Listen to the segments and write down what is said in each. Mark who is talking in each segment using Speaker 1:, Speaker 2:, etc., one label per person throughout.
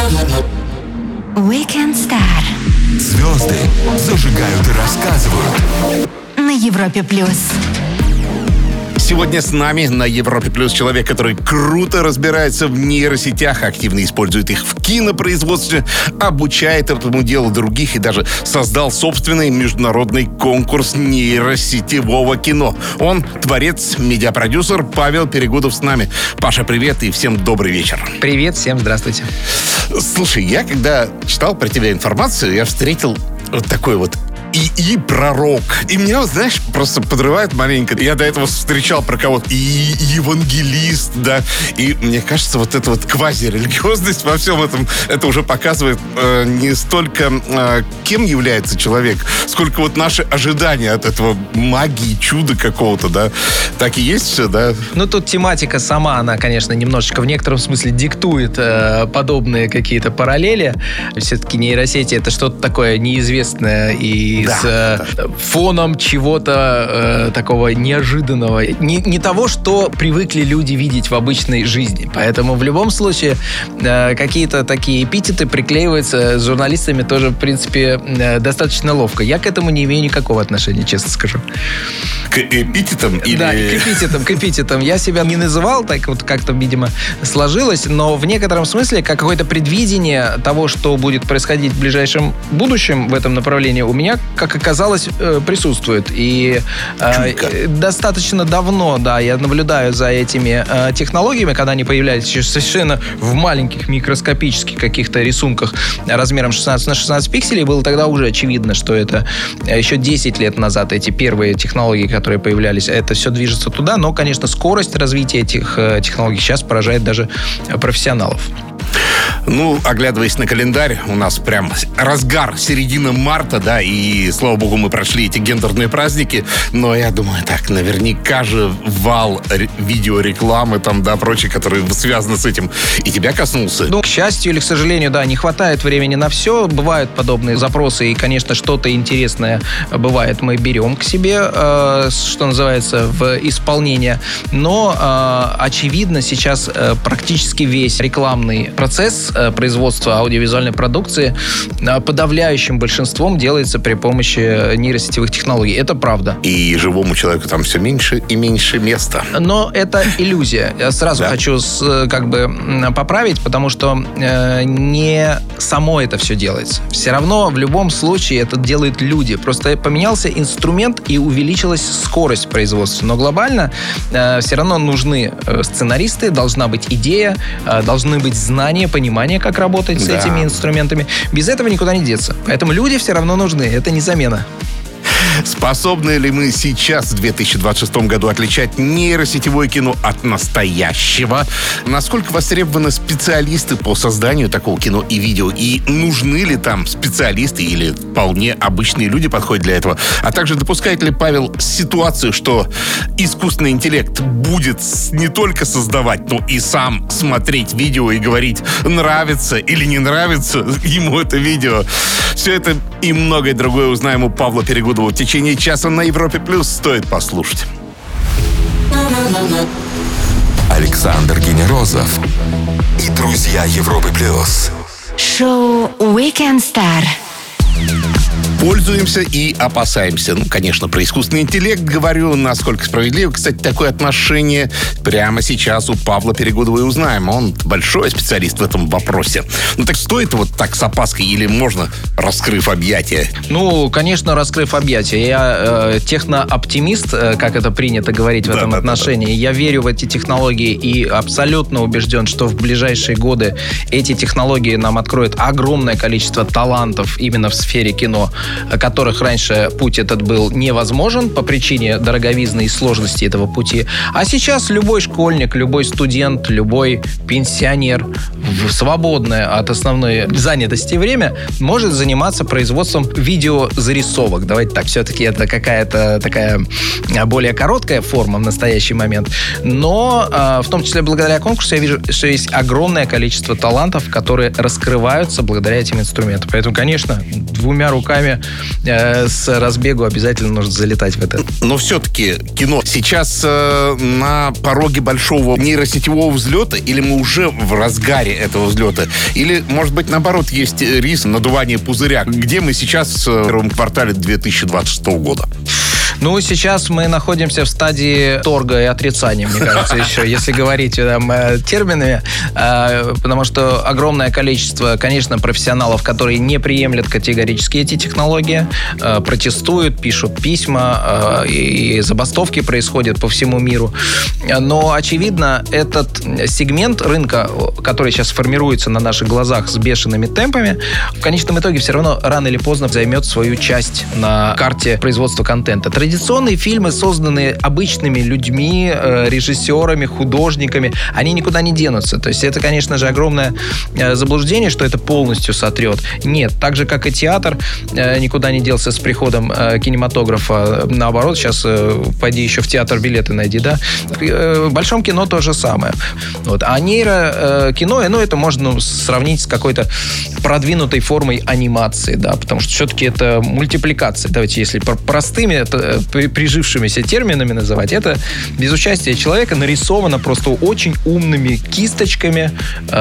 Speaker 1: Weekend Star
Speaker 2: Звезды зажигают и рассказывают.
Speaker 1: на Европе плюс.
Speaker 3: Сегодня с нами на Европе Плюс человек, который круто разбирается в нейросетях, активно использует их в кинопроизводстве, обучает этому делу других и даже создал собственный международный конкурс нейросетевого кино. Он творец, медиапродюсер Павел Перегудов с нами. Паша, привет и всем добрый вечер.
Speaker 4: Привет, всем здравствуйте.
Speaker 3: Слушай, я когда читал про тебя информацию, я встретил вот такой вот пророк. И меня, вот, знаешь, просто подрывает маленько. Я до этого встречал про кого-то евангелист, да. И мне кажется, вот эта вот квазирелигиозность во всем этом, это уже показывает не столько кем является человек, сколько вот наши ожидания от этого магии, чуда какого-то, да. Так и есть все, да?
Speaker 4: Ну, тут тематика сама, она, конечно, немножечко в некотором смысле диктует подобные какие-то параллели. Все-таки нейросети — это что-то такое неизвестное и с фоном чего-то такого неожиданного. Не того, что привыкли люди видеть в обычной жизни. Поэтому в любом случае какие-то такие эпитеты приклеиваются с журналистами тоже, в принципе, достаточно ловко. Я к этому не имею никакого отношения, честно скажу.
Speaker 3: К эпитетам? Или...
Speaker 4: Да, к эпитетам. Я себя не называл, так вот как-то, видимо, сложилось, но в некотором смысле как какое-то предвидение того, что будет происходить в ближайшем будущем в этом направлении, у меня, как оказалось, присутствует. И достаточно давно, да, я наблюдаю за этими технологиями, когда они появлялись еще совершенно в маленьких микроскопических каких-то рисунках размером 16 на 16 пикселей. Было тогда уже очевидно, что это еще 10 лет назад эти первые технологии, которые появлялись, это все движется туда. Но, конечно, скорость развития этих технологий сейчас поражает даже профессионалов.
Speaker 3: Ну, оглядываясь на календарь, у нас прям разгар, середина марта, да, и, слава богу, мы прошли эти гендерные праздники, но я думаю, так, наверняка же вал видеорекламы, там, да, прочее, которые связаны с этим, и тебя коснулся.
Speaker 4: Ну, к счастью или к сожалению, да, не хватает времени на все, бывают подобные запросы, и, конечно, что-то интересное бывает, мы берем к себе, что называется, в исполнение, но, очевидно, сейчас практически весь рекламный процесс производства аудиовизуальной продукции подавляющим большинством делается при помощи нейросетевых технологий. Это правда.
Speaker 3: И живому человеку там все меньше и меньше места.
Speaker 4: Но это иллюзия. Я сразу хочу поправить, потому что не само это все делается. Все равно в любом случае это делают люди. Просто поменялся инструмент и увеличилась скорость производства. Но глобально все равно нужны сценаристы, должна быть идея, должны быть знания, понимание, как работать с этими инструментами. Без этого никуда не деться. Поэтому люди все равно нужны. Это не замена.
Speaker 3: Способны ли мы сейчас, в 2026 году, отличать нейросетевое кино от настоящего? Насколько востребованы специалисты по созданию такого кино и видео? И нужны ли там специалисты или вполне обычные люди подходят для этого? А также допускает ли Павел ситуацию, что искусственный интеллект будет не только создавать, но и сам смотреть видео и говорить, нравится или не нравится ему это видео? Все это и многое другое узнаем у Павла Перегудова в течение часа на Европе Плюс. Стоит послушать.
Speaker 2: Александр Генерозов и друзья Европы Плюс.
Speaker 1: Шоу Weekend Star.
Speaker 3: Пользуемся и опасаемся. Ну, конечно, про искусственный интеллект говорю, насколько справедливо. Кстати, такое отношение прямо сейчас у Павла Перегудова и узнаем. Он большой специалист в этом вопросе. Ну, так стоит вот так с опаской или можно, раскрыв объятия?
Speaker 4: Ну, конечно, раскрыв объятия. Я технооптимист, как это принято говорить в этом отношении. Я верю в эти технологии и абсолютно убежден, что в ближайшие годы эти технологии нам откроют огромное количество талантов именно в сфере кино, которых раньше путь этот был невозможен по причине дороговизны и сложности этого пути. А сейчас любой школьник, любой студент, любой пенсионер в свободное от основной занятости время может заниматься производством видеозарисовок. Давайте так, все-таки это какая-то такая более короткая форма в настоящий момент. Но в том числе благодаря конкурсу я вижу, что есть огромное количество талантов, которые раскрываются благодаря этим инструментам. Поэтому, конечно, двумя руками уже с разбегу обязательно нужно залетать в это.
Speaker 3: Но все-таки кино сейчас на пороге большого нейросетевого взлета, или мы уже в разгаре этого взлета? Или, может быть, наоборот, есть риск надувания пузыря? Где мы сейчас в первом квартале 2026 года?
Speaker 4: Ну, сейчас мы находимся в стадии торга и отрицания, мне кажется, еще, если говорить терминами, потому что огромное количество, конечно, профессионалов, которые не приемлят категорически эти технологии, протестуют, пишут письма, и забастовки происходят по всему миру. Но, очевидно, этот сегмент рынка, который сейчас формируется на наших глазах с бешеными темпами, в конечном итоге все равно рано или поздно займет свою часть на карте производства контента. Традиционные фильмы, созданные обычными людьми, режиссерами, художниками, они никуда не денутся. То есть это, конечно же, огромное заблуждение, что это полностью сотрет. Нет, так же, как и театр никуда не делся с приходом кинематографа. Наоборот, сейчас пойди еще в театр билеты найди, да? В большом кино то же самое. Вот. А нейрокино, это можно сравнить с какой-то продвинутой формой анимации, да, потому что все-таки это мультипликация. Давайте, если простыми, прижившимися терминами называть, это без участия человека нарисовано просто очень умными кисточками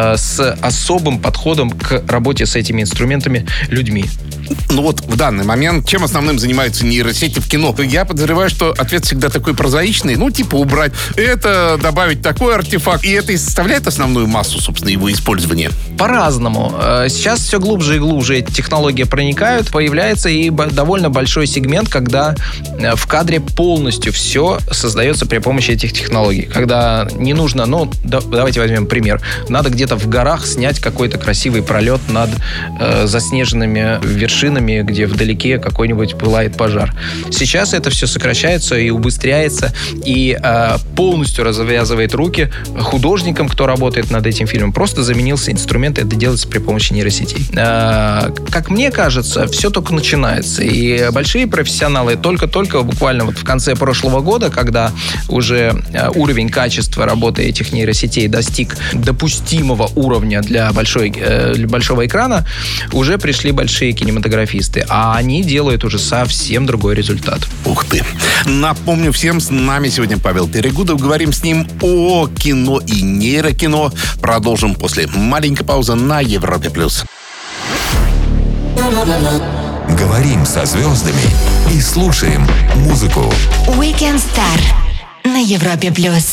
Speaker 4: с особым подходом к работе с этими инструментами людьми.
Speaker 3: Ну вот в данный момент чем основным занимаются нейросети в кино? Я подозреваю, что ответ всегда такой прозаичный. Ну, типа убрать это, добавить такой артефакт. И это и составляет основную массу, собственно, его использования.
Speaker 4: По-разному. Сейчас все глубже и глубже эти технологии проникают. Появляется и довольно большой сегмент, когда в кадре полностью все создается при помощи этих технологий. Когда не нужно, давайте возьмем пример. Надо где-то в горах снять какой-то красивый пролет над заснеженными вершинами, где вдалеке какой-нибудь пылает пожар. Сейчас это все сокращается и убыстряется, и полностью развязывает руки художникам, кто работает над этим фильмом. Просто заменился инструмент, это делается при помощи нейросетей. Как мне кажется, все только начинается. И большие профессионалы только буквально вот в конце прошлого года, когда уже уровень качества работы этих нейросетей достиг допустимого уровня для большого экрана, уже пришли большие кинематографисты, а они делают уже совсем другой результат.
Speaker 3: Ух ты! Напомню всем, с нами сегодня Павел Перегудов. Говорим с ним о кино и нейрокино. Продолжим после маленькой паузы на Европе+.
Speaker 2: Говорим со звездами и слушаем музыку.
Speaker 1: Weekend Star на Европе+.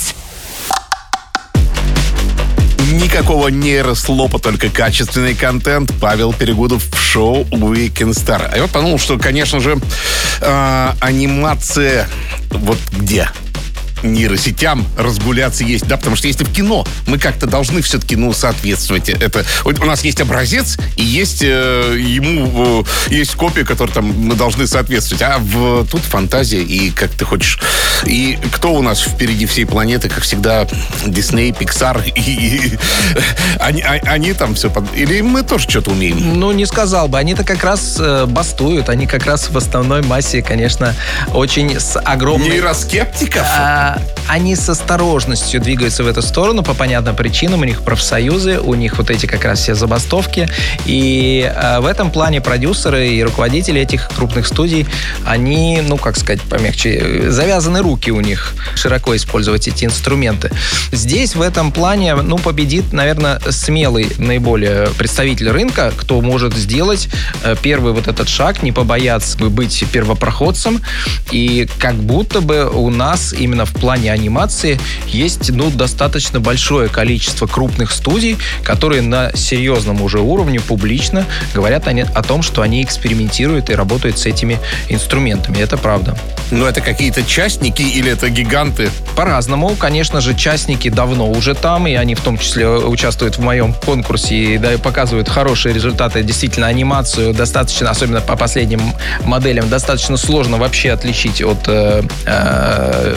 Speaker 3: Никакого нейрослопа, только качественный контент. Павел Перегудов в шоу Weekend Star. А я подумал, что, конечно же, анимация вот где нейросетям разгуляться есть, да, потому что если в кино мы как-то должны все-таки, соответствовать. Это у нас есть образец и есть ему есть копия, которой там мы должны соответствовать. А тут фантазия и как ты хочешь. И кто у нас впереди всей планеты, как всегда, Дисней, Пиксар, и они там все или мы тоже что-то умеем?
Speaker 4: Ну, не сказал бы. Они-то как раз бастуют. Они как раз в основной массе, конечно, очень с огромной...
Speaker 3: Нейроскептиков?
Speaker 4: Они с осторожностью двигаются в эту сторону по понятным причинам. У них профсоюзы, у них вот эти как раз все забастовки. И в этом плане продюсеры и руководители этих крупных студий, они, как сказать помягче, завязаны руки у них широко использовать эти инструменты. Здесь в этом плане, победит, наверное, смелый наиболее представитель рынка, кто может сделать первый вот этот шаг, не побояться быть первопроходцем. И как будто бы у нас именно в плане анимации есть, достаточно большое количество крупных студий, которые на серьезном уже уровне публично говорят о том, что они экспериментируют и работают с этими инструментами. Это правда.
Speaker 3: Но это какие-то частники или это гиганты?
Speaker 4: По-разному. Конечно же, частники давно уже там, и они в том числе участвуют в моем конкурсе и показывают хорошие результаты. Действительно, анимацию достаточно, особенно по последним моделям, достаточно сложно вообще отличить от мультфильма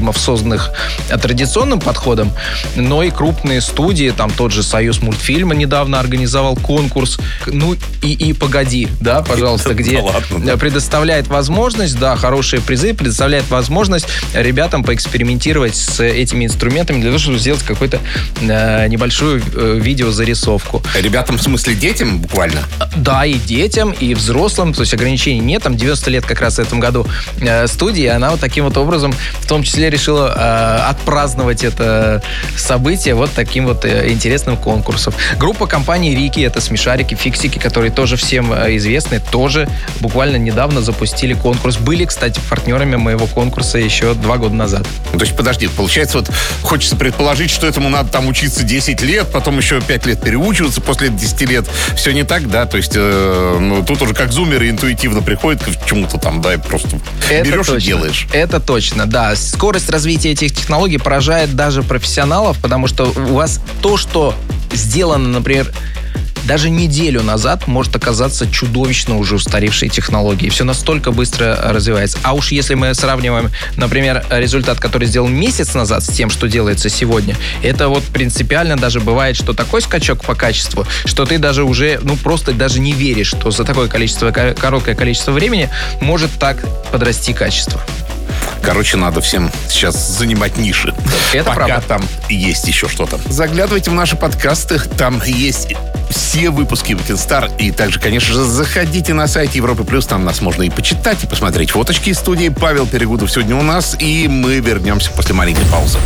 Speaker 4: фильмов, созданных традиционным подходом, но и крупные студии, там тот же «Союз мультфильма» недавно организовал конкурс, ну и «Погоди», да, пожалуйста, где предоставляет возможность, да, хорошие призы, предоставляет возможность ребятам поэкспериментировать с этими инструментами для того, чтобы сделать какую-то небольшую видеозарисовку.
Speaker 3: Ребятам, в смысле, детям буквально?
Speaker 4: Да, и детям, и взрослым, то есть ограничений нет, там 90 лет как раз в этом году студии, она вот таким вот образом в том числе решила отпраздновать это событие вот таким вот интересным конкурсом. Группа компании «Рики», это смешарики, фиксики, которые тоже всем известны, тоже буквально недавно запустили конкурс. Были, кстати, партнерами моего конкурса еще 2 года назад.
Speaker 3: То есть, подожди, получается, вот хочется предположить, что этому надо там учиться 10 лет, потом еще 5 лет переучиваться, после 10 лет. Все не так, да? То есть, тут уже как зумеры интуитивно приходят к чему-то там, да, и просто берешь и делаешь.
Speaker 4: Это точно, да. Скорость развития этих технологий поражает даже профессионалов, потому что у вас то, что сделано, например, даже неделю назад, может оказаться чудовищно уже устаревшей технологией. Все настолько быстро развивается. А уж если мы сравниваем, например, результат, который сделан месяц назад с тем, что делается сегодня, это вот принципиально даже бывает, что такой скачок по качеству, что ты даже уже, просто даже не веришь, что за такое короткое количество времени может так подрасти качество.
Speaker 3: Короче, надо всем сейчас занимать ниши.
Speaker 4: Это
Speaker 3: пока
Speaker 4: правда.
Speaker 3: Там есть еще что-то. Заглядывайте в наши подкасты, там есть все выпуски Weekend Star. И также, конечно же, заходите на сайт Европы Плюс, там нас можно и почитать, и посмотреть фоточки из студии. Павел Перегудов сегодня у нас, и мы вернемся после маленькой паузы.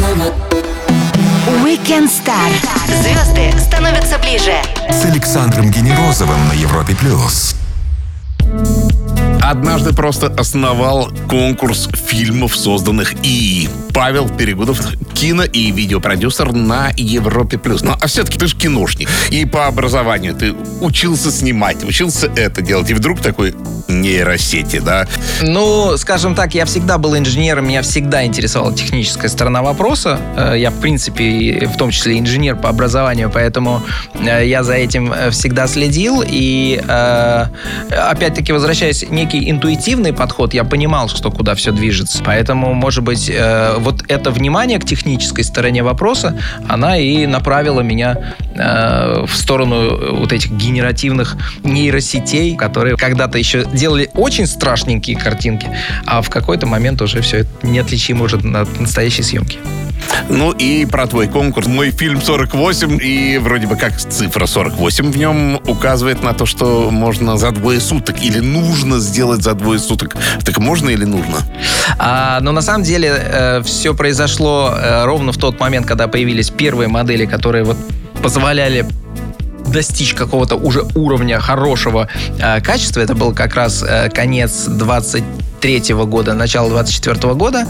Speaker 1: Weekend Star. Звезды становятся ближе.
Speaker 2: С Александром Генерозовым на Европе Плюс.
Speaker 3: Однажды просто основал конкурс фильмов, созданных ИИ. Павел Перегудов, кино- и видеопродюсер на Европе+. Ну, а все-таки ты же киношник. И по образованию ты учился снимать, учился это делать. И вдруг такой нейросети, да?
Speaker 4: Ну, скажем так, я всегда был инженером, меня всегда интересовала техническая сторона вопроса. Я, в принципе, в том числе инженер по образованию, поэтому я за этим всегда следил. И, опять-таки, возвращаясь, некий интуитивный подход, я понимал, что куда все движется. Поэтому, может быть, вот это внимание к технической стороне вопроса, она и направила меня в сторону вот этих генеративных нейросетей, которые когда-то еще делали очень страшненькие картинки, а в какой-то момент уже все это неотличимо уже от настоящей съемки.
Speaker 3: Ну и про твой конкурс. Мой фильм 48, и вроде бы как цифра 48 в нем указывает на то, что можно за 2 суток или нужно сделать за 2 суток. Так можно или нужно?
Speaker 4: Но на самом деле все произошло ровно в тот момент, когда появились первые модели, которые вот позволяли достичь какого-то уже уровня хорошего качества. Это был как раз конец 23-го года, начало 24-го года.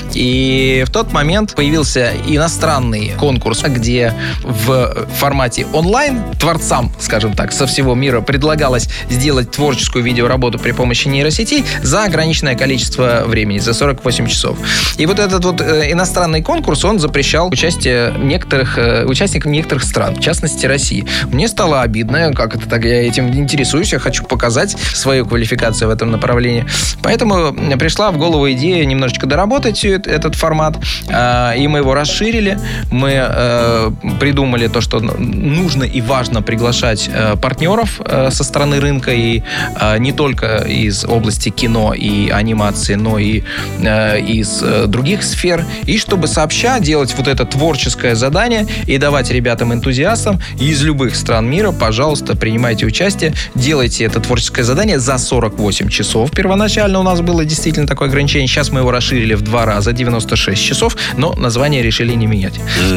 Speaker 4: И в тот момент появился иностранный конкурс, где в формате онлайн творцам, скажем так, со всего мира предлагалось сделать творческую видеоработу при помощи нейросетей за ограниченное количество времени, за 48 часов. И вот этот вот иностранный конкурс, он запрещал участие участников некоторых стран, в частности России. Мне стало обидно, как это так, я этим интересуюсь, я хочу показать свою квалификацию в этом направлении. Поэтому пришла в голову идея немножечко доработать этот формат, и мы его расширили. Мы придумали то, что нужно и важно приглашать партнеров со стороны рынка, и не только из области кино и анимации, но и из других сфер, и чтобы сообща делать вот это творческое задание и давать ребятам-энтузиастам из любых стран мира, пожалуйста, принимайте участие, делайте это творческое задание за 48 часов. Первоначально у нас было действительно такое ограничение. Сейчас мы его расширили в 2 раза, 96 часов, но название решили не менять.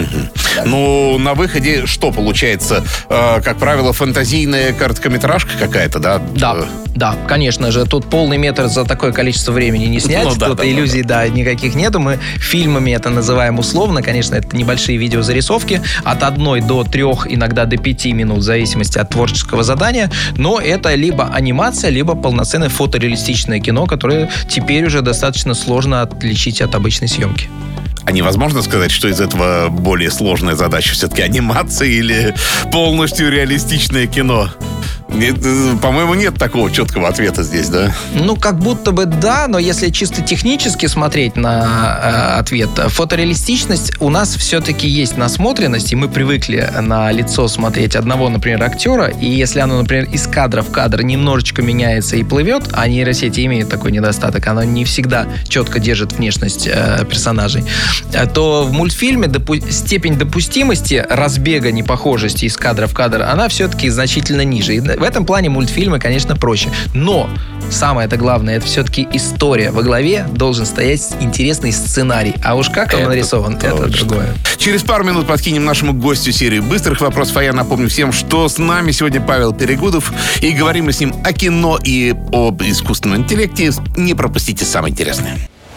Speaker 3: Ну, на выходе что получается? Как правило, фантазийная короткометражка какая-то, да?
Speaker 4: Да, конечно же. Тут полный метр за такое количество времени не снять. Тут иллюзий, никаких нету. Мы фильмами это называем условно. Конечно, это небольшие видеозарисовки от 1 до 3, иногда до 5 минут, в зависимости от творческого задания. Но это либо анимация, либо полноценное фотореалистичное кино, которое теперь уже достаточно сложно отличить от обычной съемки.
Speaker 3: А невозможно сказать, что из этого более сложная задача? Все-таки анимация или полностью реалистичное кино? По-моему, нет такого четкого ответа здесь, да?
Speaker 4: Ну, как будто бы да, но если чисто технически смотреть на ответ, фотореалистичность у нас все-таки есть насмотренность, и мы привыкли на лицо смотреть одного, например, актера, и если оно, например, из кадра в кадр немножечко меняется и плывет, а нейросети имеют такой недостаток, оно не всегда четко держит внешность персонажей, то в мультфильме степень допустимости разбега непохожести из кадра в кадр, она все-таки значительно ниже. И в этом плане мультфильмы, конечно, проще. Но самое-то главное, это все-таки история. Во главе должен стоять интересный сценарий. А уж как он нарисован, это другое.
Speaker 3: Через пару минут подкинем нашему гостю серию быстрых вопросов. А я напомню всем, что с нами сегодня Павел Перегудов. И говорим мы с ним о кино и об искусственном интеллекте. Не пропустите самое интересное.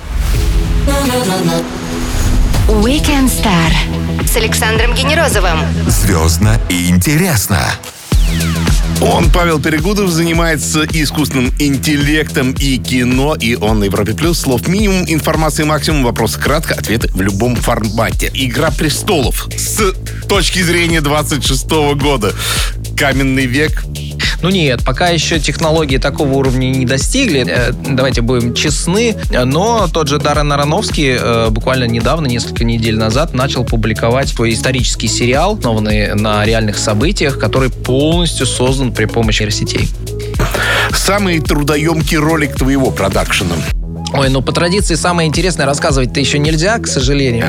Speaker 1: Weekend Star с Александром Генерозовым.
Speaker 2: Звездно и интересно.
Speaker 3: Он, Павел Перегудов, занимается искусственным интеллектом и кино, и он на Европе+. Слов минимум, информации максимум, вопросы кратко, ответы в любом формате. «Игра престолов» с точки зрения 26-го года. Каменный век.
Speaker 4: Ну нет, пока еще технологии такого уровня не достигли. Давайте будем честны. Но тот же Даррен Аронофский буквально недавно, несколько недель назад, начал публиковать свой исторический сериал, основанный на реальных событиях, который полностью создан при помощи нейросетей.
Speaker 3: Самый трудоемкий ролик твоего продакшена?
Speaker 4: Ой, ну по традиции самое интересное рассказывать-то еще нельзя, к сожалению.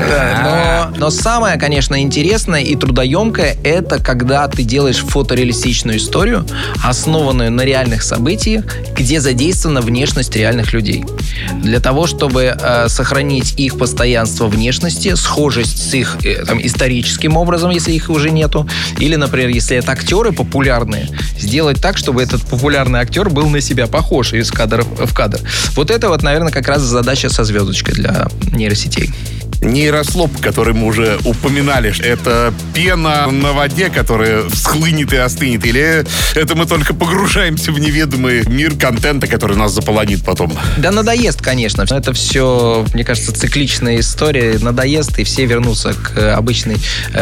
Speaker 4: Но самое, конечно, интересное и трудоемкое — это когда ты делаешь фотореалистичную историю, основанную на реальных событиях, где задействована внешность реальных людей. Для того, чтобы сохранить их постоянство внешности, схожесть с их историческим образом, если их уже нету, или, например, если это актеры популярные, сделать так, чтобы этот популярный актер был на себя похож из кадра в кадр. Вот это вот, наверное, как раз задача со звездочкой для нейросетей.
Speaker 3: Нейрослоп, который мы уже упоминали, это пена на воде, которая всхлынет и остынет? Или это мы только погружаемся в неведомый мир контента, который нас заполонит потом?
Speaker 4: Да надоест, конечно. Это все, мне кажется, цикличная история. Надоест, и все вернутся к обычной,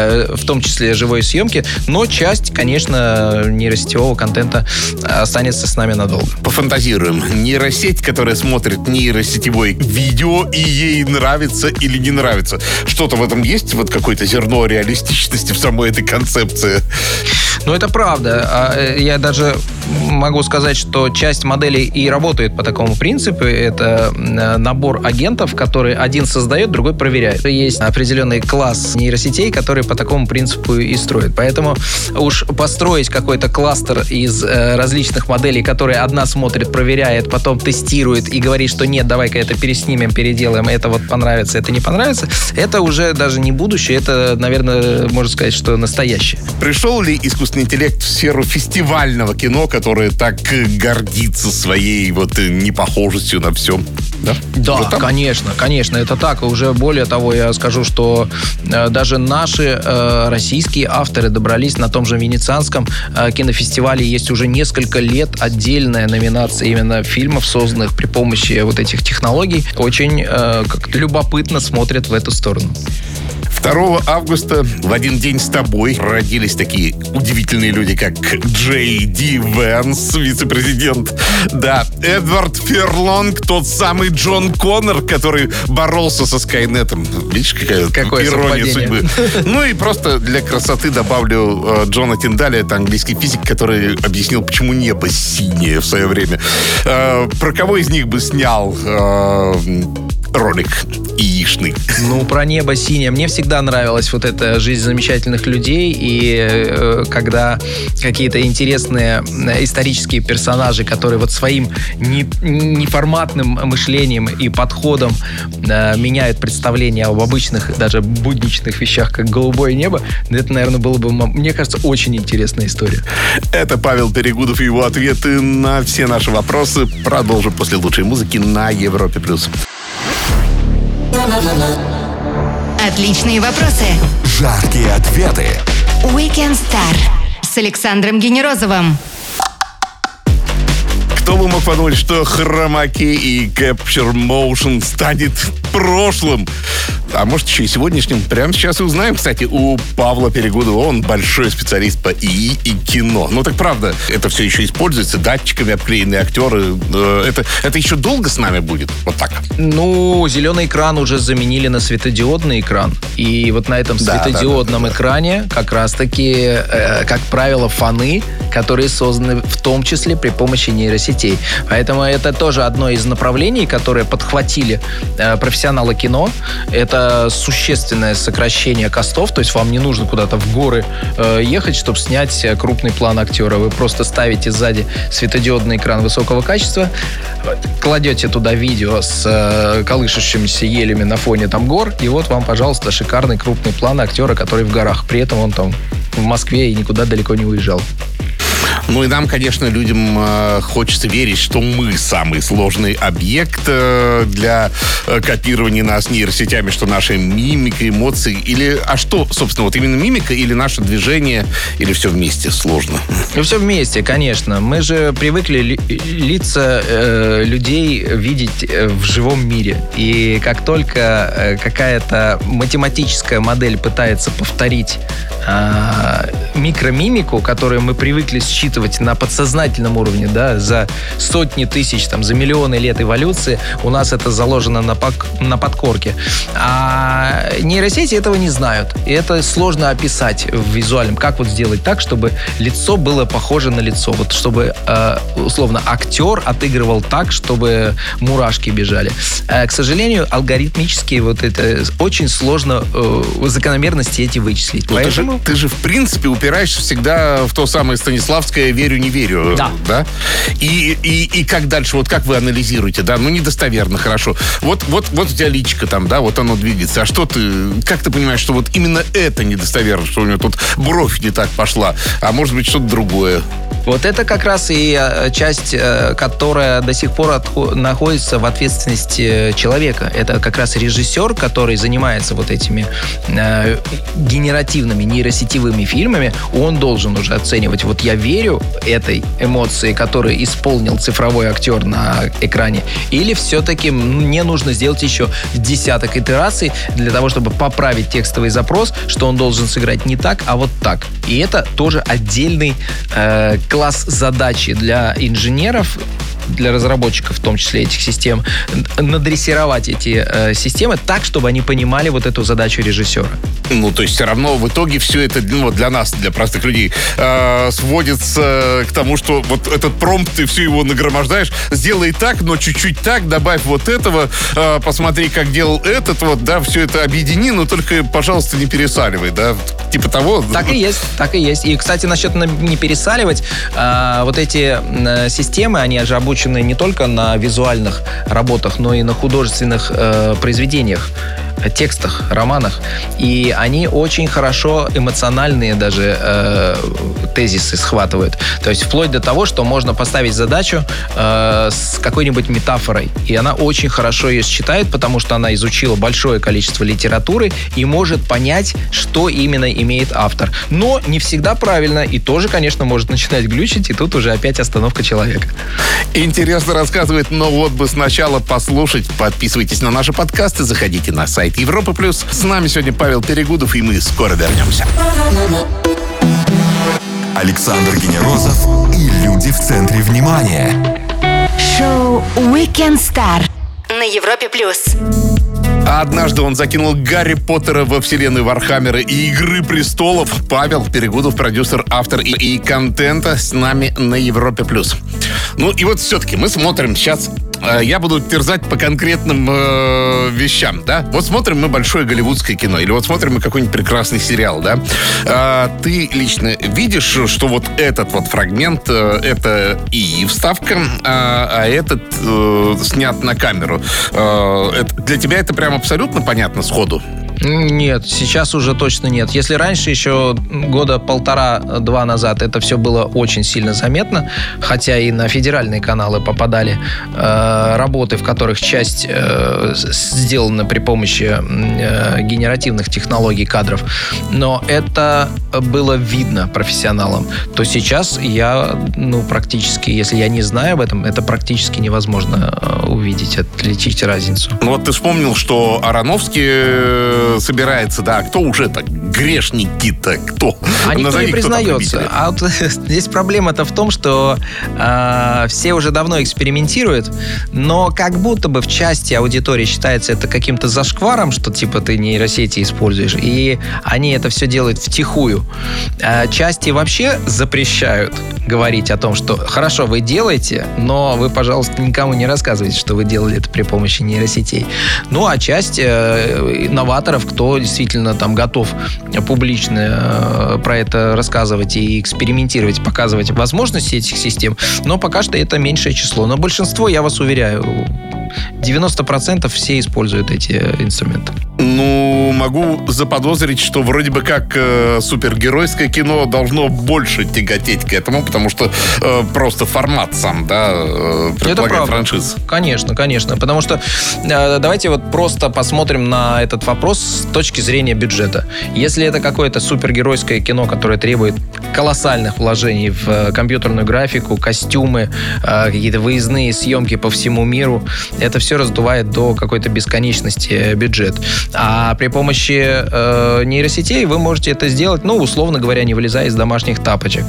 Speaker 4: в том числе живой съемке. Но часть, конечно, нейросетевого контента останется с нами надолго.
Speaker 3: Пофантазируем. Нейросеть, которая смотрит нейросетевое видео, и ей нравится или не нравится. Что-то в этом есть? Вот какое-то зерно реалистичности в самой этой концепции?
Speaker 4: Ну, это правда. Я даже могу сказать, что часть моделей и работает по такому принципу. Это набор агентов, который один создает, другой проверяет. Есть определенный класс нейросетей, которые по такому принципу и строят. Поэтому уж построить какой-то кластер из различных моделей, которые одна смотрит, проверяет, потом тестирует и говорит, что нет, давай-ка это переснимем, переделаем, это вот понравится, это не понравится, это уже даже не будущее, это, наверное, можно сказать, что настоящее.
Speaker 3: Пришел ли искусственный интеллект в сферу фестивального кино, которое так гордится своей вот непохожестью на все?
Speaker 4: Да, конечно, это так. Уже более того, я скажу, что даже наши российские авторы добрались на том же Венецианском кинофестивале. Есть уже несколько лет отдельная номинация именно фильмов, созданных при помощи вот этих технологий. Очень как-то любопытно смотрят в эту сторону.
Speaker 3: 2 августа в один день с тобой родились такие удивительные люди, как Джей Ди Вэнс, вице-президент. Да, Эдвард Ферлонг, тот самый Джон Коннор, который боролся со Скайнетом. Видишь, какая ирония судьбы. Ну и просто для красоты добавлю Джона Тиндаля, это английский физик, который объяснил, почему небо синее в свое время. Про кого из них бы снял ролик яичный?
Speaker 4: Ну, про небо синее. Мне всегда нравилась вот эта жизнь замечательных людей, и когда какие-то интересные исторические персонажи, которые вот своим неформатным мышлением и подходом меняют представление об обычных, даже будничных вещах, как голубое небо, это, наверное, было бы, мне кажется, очень интересная история.
Speaker 3: Это Павел Перегудов и его ответы на все наши вопросы. Продолжим после лучшей музыки на Европе+.
Speaker 1: Отличные вопросы.
Speaker 2: Жаркие ответы.
Speaker 1: Weekend Star с Александром Генерозовым.
Speaker 3: Кто бы мог подумать, что хромаки и Capture Motion станет прошлым? а может еще и сегодняшнем. Прямо сейчас и узнаем. Кстати, у Павла Перегудова, он большой специалист по ИИ и кино. Ну так правда, это все еще используется, датчиками обклеенные актеры. Это еще долго с нами будет? Вот так.
Speaker 4: Ну, зеленый экран уже заменили на светодиодный экран. И вот на этом светодиодном экране как раз-таки, как правило, фоны, которые созданы в том числе при помощи нейросетей. Поэтому это тоже одно из направлений, которые подхватили профессионалы кино. Это существенное сокращение костов, то есть вам не нужно куда-то в горы ехать, чтобы снять крупный план актера. Вы просто ставите сзади светодиодный экран высокого качества, кладете туда видео с колышущимися елями на фоне там гор, и вот вам, пожалуйста, шикарный крупный план актера, который в горах. При этом он там в Москве и никуда далеко не уезжал.
Speaker 3: Ну и нам, конечно, людям хочется верить, что мы самый сложный объект для копирования нас нейросетями, что наша мимика, эмоции, или... А что, собственно, вот именно мимика или наше движение, или все вместе сложно?
Speaker 4: Все вместе, конечно. Мы же привыкли лица людей видеть в живом мире. И как только какая-то математическая модель пытается повторить микромимику, которую мы привыкли считывать на подсознательном уровне, да, за сотни тысяч, там, за миллионы лет эволюции, у нас это заложено на подкорке. А нейросети этого не знают. И это сложно описать в визуальном. Как вот сделать так, чтобы лицо было похоже на лицо? Вот чтобы, условно, актер отыгрывал так, чтобы мурашки бежали. К сожалению, алгоритмически вот это очень сложно закономерности эти вычислить.
Speaker 3: Ну, поэтому... ты же в принципе упираешься всегда в то самое Станиславское «верю, не верю». Да? И как дальше? Вот как вы анализируете? Да? Ну, недостоверно, хорошо. Вот у тебя личико там, да, вот оно двигается. А что как ты понимаешь, что вот именно это недостоверно, что у него тут бровь не так пошла, а может быть что-то другое?
Speaker 4: Вот это как раз и часть, которая до сих пор находится в ответственности человека. Это как раз режиссер, который занимается вот этими генеративными нейросетевыми фильмами. Он должен уже оценивать, вот я верю этой эмоции, которую исполнил цифровой актер на экране, или все-таки мне нужно сделать еще десяток итераций для того, чтобы поправить текстовый запрос, что он должен сыграть не так, а вот так. И это тоже отдельный класс задачи для инженеров, для разработчиков, в том числе этих систем, надрессировать эти системы так, чтобы они понимали вот эту задачу режиссера.
Speaker 3: Ну, то есть все равно в итоге все это для нас, для простых людей, сводится к тому, что вот этот промпт, ты все его нагромождаешь, сделай так, но чуть-чуть так, добавь вот этого, посмотри, как делал этот, вот, да, все это объедини, но только, пожалуйста, не пересаливай, да, типа того.
Speaker 4: Так и есть, так и есть. И, кстати, насчет не пересаливать, вот эти системы, они же обучены не только на визуальных работах, но и на художественных произведениях, текстах, романах. И они очень хорошо эмоциональные даже тезисы схватывают. То есть вплоть до того, что можно поставить задачу с какой-нибудь метафорой. И она очень хорошо ее считает, потому что она изучила большое количество литературы и может понять, что именно имеет автор. Но не всегда правильно. И тоже, конечно, может начинать глючить. И тут уже опять остановка человека.
Speaker 3: Интересно рассказывает, но вот бы сначала послушать. Подписывайтесь на наши подкасты, заходите на сайт Европа Плюс. С нами сегодня Павел Перегудов, и мы скоро вернемся.
Speaker 2: Александр Генерозов и люди в центре внимания.
Speaker 1: Шоу Weekend Star на Европе Плюс.
Speaker 3: Однажды он закинул Гарри Поттера во вселенную Вархаммера и Игры Престолов. Павел Перегудов, продюсер, автор и контента, с нами на Европе Плюс. Ну и вот все-таки мы смотрим сейчас. Я буду терзать по конкретным вещам, да? Вот смотрим мы большое голливудское кино, или вот смотрим мы какой-нибудь прекрасный сериал, да? Ты лично видишь, что вот этот вот фрагмент, это ИИ вставка, а этот снят на камеру. Для тебя это прям абсолютно понятно сходу?
Speaker 4: Нет, сейчас уже точно нет. Если раньше, еще года 1,5-2 назад, это все было очень сильно заметно, хотя и на федеральные каналы попадали работы, в которых часть сделана при помощи генеративных технологий кадров, но это было видно профессионалам, то сейчас я, практически, если я не знаю об этом, это практически невозможно увидеть, отличить разницу.
Speaker 3: Вот ты вспомнил, что Аронофский собирается, да, кто уже так грешники-то, кто?
Speaker 4: А никто не признается. А вот здесь проблема-то в том, что все уже давно экспериментируют, но как будто бы в части аудитории считается это каким-то зашкваром, что типа ты нейросети используешь, и они это все делают втихую. Части вообще запрещают говорить о том, что хорошо, вы делаете, но вы, пожалуйста, никому не рассказывайте, что вы делали это при помощи нейросетей. Ну, а часть новаторов, кто действительно там готов публично про это рассказывать и экспериментировать, показывать возможности этих систем, но пока что это меньшее число. Но большинство, я вас уверяю, 90% все используют эти инструменты.
Speaker 3: Могу заподозрить, что вроде бы как супергеройское кино должно больше тяготеть к этому, потому что просто формат сам, предполагает франшиз.
Speaker 4: Конечно. Потому что давайте вот просто посмотрим на этот вопрос с точки зрения бюджета. Если это какое-то супергеройское кино, которое требует колоссальных вложений в компьютерную графику, костюмы, какие-то выездные съемки по всему миру, это все раздувает до какой-то бесконечности бюджет. А при помощи нейросетей вы можете это сделать, условно говоря, не вылезая из домашних тапочек.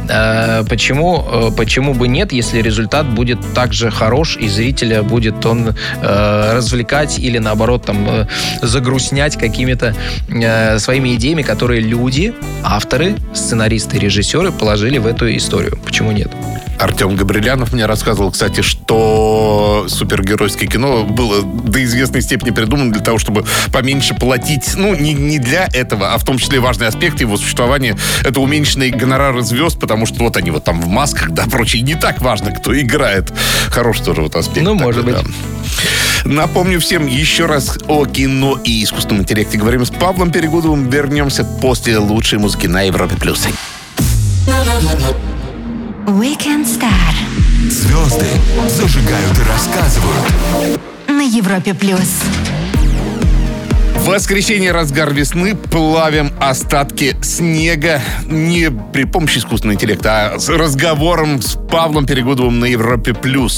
Speaker 4: Почему бы нет, если результат будет также хорош, и зрителя будет он развлекать или, наоборот, загрустнять какими-то своими идеями, которые люди, авторы, сценаристы, режиссеры положили в эту историю. Почему нет?
Speaker 3: Артем Габрилянов мне рассказывал, кстати, что супергеройское кино было до известной степени придумано для того, чтобы поменьше платить. Не для этого, а в том числе важный аспект его существования — это уменьшенные гонорары звезд, потому что они там в масках, прочее. Не так важно, кто играет. Хороший тоже аспект.
Speaker 4: Может быть.
Speaker 3: Да. Напомню всем еще раз о кино и искусственном интеллекте. Говорим с Павлом Перегудовым. Вернемся после лучшей музыки на Европе+.
Speaker 1: Weekend Star.
Speaker 2: Звезды зажигают и рассказывают.
Speaker 1: На Европе+.
Speaker 3: В воскресенье, разгар весны, плавим остатки снега не при помощи искусственного интеллекта, а с разговором с Павлом Перегудовым на Европе+.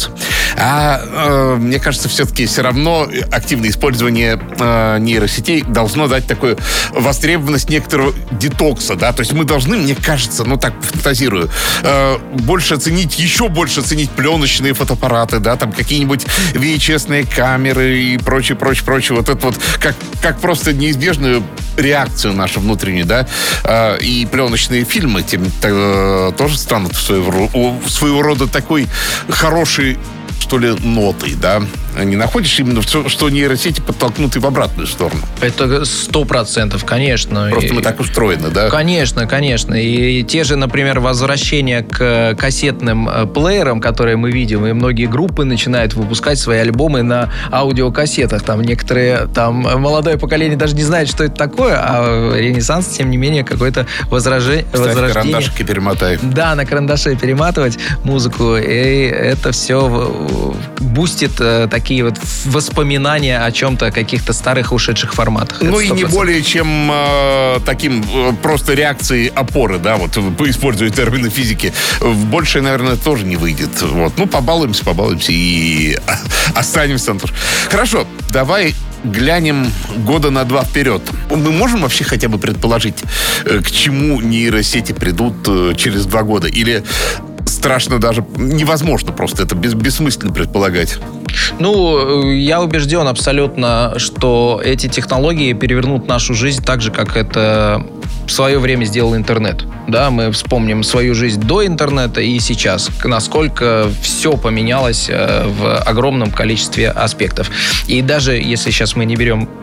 Speaker 3: Мне кажется, все равно активное использование нейросетей должно дать такую востребованность некоторого детокса, да, то есть мы должны, мне кажется, так фантазирую, еще больше оценить пленочные фотоаппараты, да, там какие-нибудь VHS-ные камеры и прочее. Вот это вот как просто неизбежную реакцию нашу внутреннюю, да, и пленочные фильмы тоже станут своего рода такой хорошей, что ли, нотой, да? Не находишь именно, что нейросети подтолкнут и в обратную сторону?
Speaker 4: Это 100%, конечно.
Speaker 3: Просто мы так устроены, да?
Speaker 4: Конечно. И те же, например, возвращения к кассетным плеерам, которые мы видим, и многие группы начинают выпускать свои альбомы на аудиокассетах. Там некоторые, молодое поколение даже не знает, что это такое, а Ренессанс, тем не менее, какое-то возрождение.
Speaker 3: Карандашики перемотай.
Speaker 4: Да, на карандаше перематывать музыку, и это все бустит такие вот воспоминания о чем-то, каких-то старых ушедших форматах.
Speaker 3: И не более чем таким просто реакцией опоры, да, вот используя термины физики. Больше, наверное, тоже не выйдет. Побалуемся и останемся. Хорошо, давай глянем года на 2 вперед. Мы можем вообще хотя бы предположить, к чему нейросети придут через 2 года? Или страшно даже, невозможно просто, это бессмысленно предполагать?
Speaker 4: Я убежден абсолютно, что эти технологии перевернут нашу жизнь так же, как это в свое время сделал интернет. Да, мы вспомним свою жизнь до интернета и сейчас, насколько все поменялось в огромном количестве аспектов. И даже если сейчас мы не берем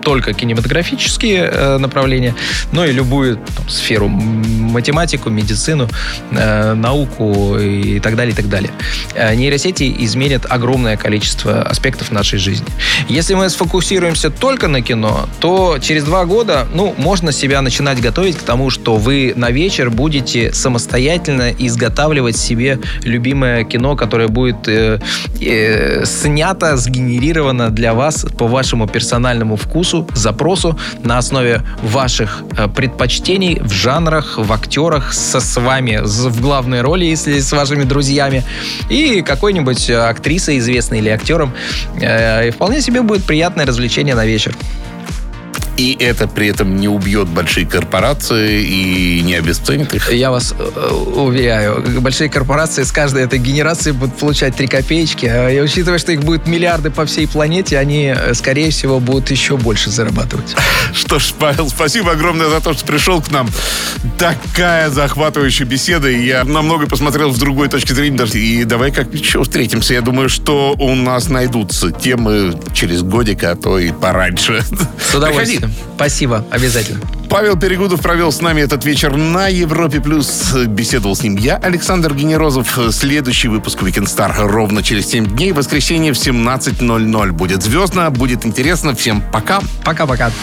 Speaker 4: только кинематографические направления, но и любую сферу, математику, медицину, науку и так далее, и так далее. Нейросети изменят огромное количество аспектов нашей жизни. Если мы сфокусируемся только на кино, то через 2 года, можно себя начинать готовить к тому, что вы на вечер будете самостоятельно изготавливать себе любимое кино, которое будет снято, сгенерировано для вас по вашему персональному вкусу, запросу, на основе ваших предпочтений в жанрах, в актерах, с вами в главной роли, если с вашими друзьями, и какой-нибудь актрисой известной или актером. И вполне себе будет приятное развлечение на вечер.
Speaker 3: И это при этом не убьет большие корпорации и не обесценит их?
Speaker 4: Я вас уверяю, большие корпорации с каждой этой генерации будут получать 3 копеечки. И учитывая, что их будет миллиарды по всей планете, они, скорее всего, будут еще больше зарабатывать.
Speaker 3: Что ж, Павел, спасибо огромное за то, что пришел к нам. Такая захватывающая беседа. Я намного посмотрел с другой точки зрения даже. И давай как-нибудь еще встретимся. Я думаю, что у нас найдутся темы через годик, а то и пораньше.
Speaker 4: С удовольствием. Спасибо, обязательно.
Speaker 3: Павел Перегудов провел с нами этот вечер на Европе+. Беседовал с ним я, Александр Генерозов. Следующий выпуск Weekend Star ровно через 7 дней. Воскресенье в 17:00. Будет звездно, будет интересно. Всем пока.
Speaker 4: Пока-пока.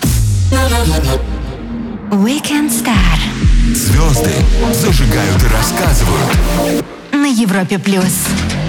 Speaker 1: Weekend Star
Speaker 2: Звезды зажигают и рассказывают.
Speaker 1: на Европе+.